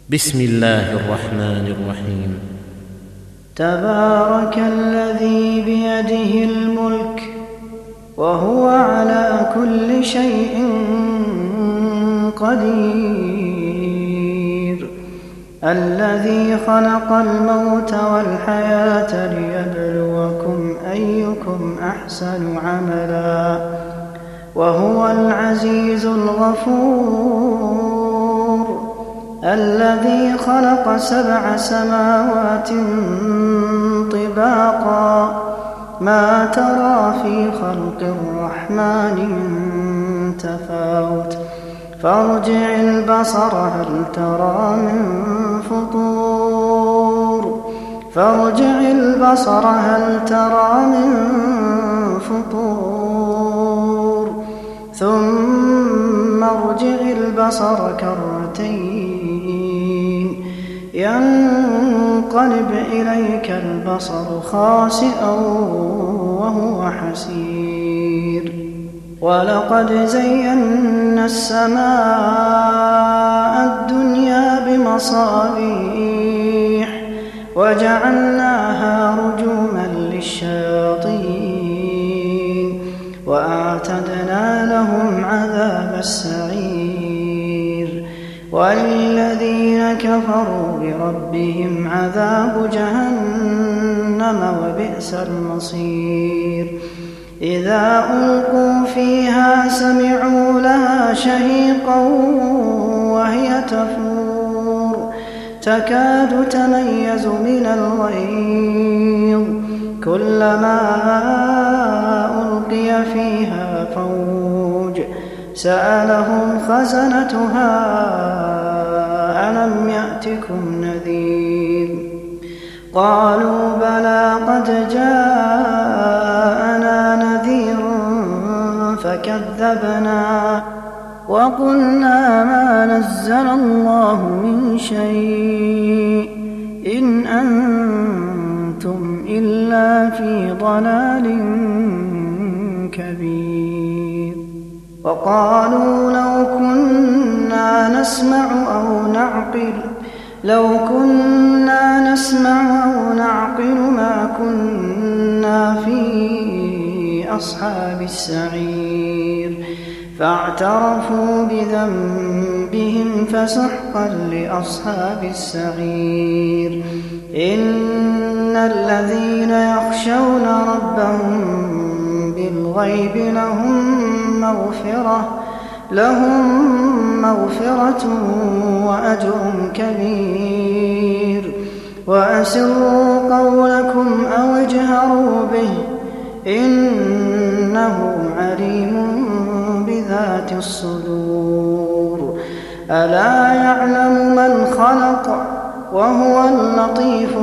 بسم الله الرحمن الرحيم. تبارك الذي بيده الملك وهو على كل شيء قدير، الذي خلق الموت والحياة ليبلوكم أيكم أحسن عملا، وهو العزيز الغفور، الذي خلق 7 سماوات طباقا، ما ترى في خلق الرحمن من تفاوت، فارجع البصر هل ترى من فطور، فارجع البصر هل ترى من فطور، ثم ارجع البصر كرتين ينقلب إليك البصر خاسئا وهو حسير، ولقد زينا السماء الدنيا بمصابيح وجعلناها رجوما للشياطين وأعتدنا لهم عذاب السعير، وللذين كفروا بربهم عذاب جهنم وبئس المصير، إذا ألقوا فيها سمعوا لها شهيقا وهي تفور، تكاد تميز من الغيظ، كلما ألقي فيها فوج سألهم خزنتها ألم يأتكم نذير، قالوا بلى قد جاءنا نذير فكذبنا وقلنا ما نزل الله من شيء إن أنتم إلا في ضلال كبير، وقالوا لو كنا نسمع أو نعقل ما كنا في أصحاب السعير، فاعترفوا بذنبهم فسحقا لأصحاب السعير، إن الذين يخشون ربهم بالغيب لهم مغفرة وأجر كبير، وأسروا قولكم أو اجهروا به إنه عليم بذات الصدور، ألا يعلم من خلق وهو اللطيف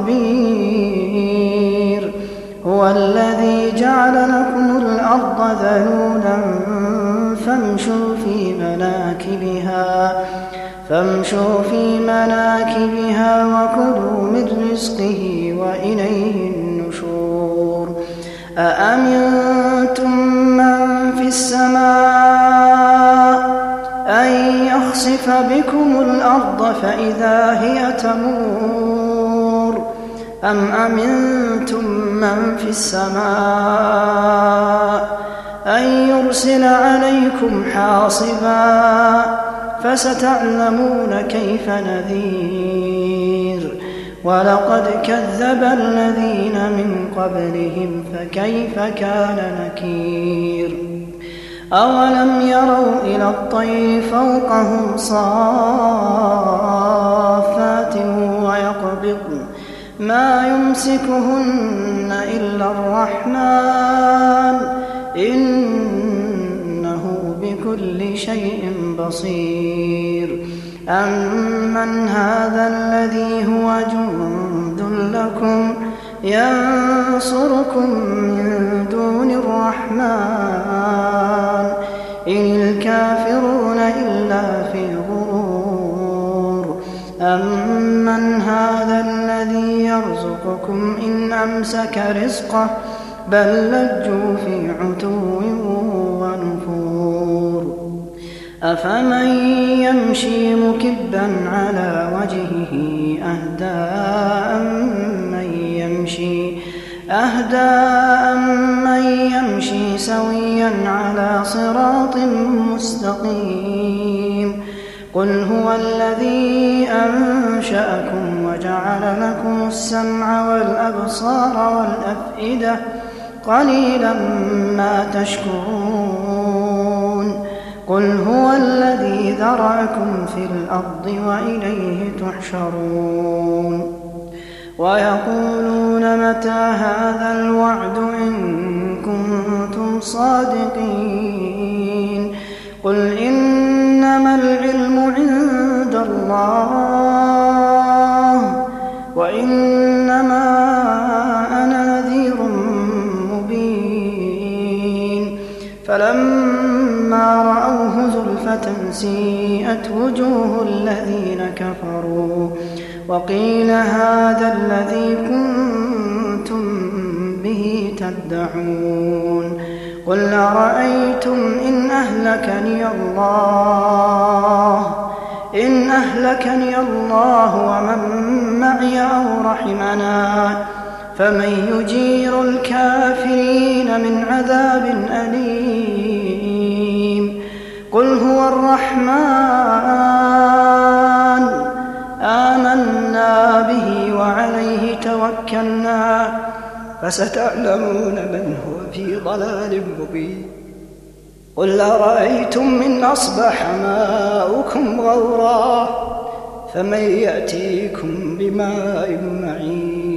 الخبير، هو الذي جعل لكم الأرض ذلولا فامشوا في مناكبها وكلوا من رزقه وإليه النشور، أأمنتم من في السماء أن يخسف بكم الأرض فإذا هي تمور، أم أمنتم من في السماء أن يرسل عليكم حاصبا فستعلمون كيف نذير، ولقد كذب الذين من قبلهم فكيف كان نكير، أولم يروا إلى الطير فوقهم صافات ويقبضن ما يمسكهن إلا الرحمن إنه بكل شيء بصير، أمن هذا الذي هو جند لكم ينصركم من دون الرحمن إن الكافرون إلا في غرور، أمن هذا الذي يرزقكم إن أمسك رزقه بل لجوا في عتو ونفور، أفمن يمشي مكبا على وجهه أهدى أمن يمشي سويا على صراط مستقيم قل هو الذي أنشأكم وجعل لكم السمع والأبصار والأفئدة قليلا ما تشكرون قل هو الذي ذرأكم في الأرض وإليه تحشرون ويقولون متى هذا الوعد إن كنتم صادقين قل إنما العلم عند الله وإنما أنا نذير مبين فلما رأوه زلفة سيئت وجوه الذين كفروا وقيل هذا الذي كنتم به تدعون قل أرأيتم إن أهلكني الله ومن معي أو رحمنا فمن يجير الكافرين من عذاب أليم قل هو الرحمن آمنا به وعليه توكلنا فستعلمون من هو في ضلال مبين قل أرأيتم إن أصبح ماؤكم غورا فمن يأتيكم بماء معين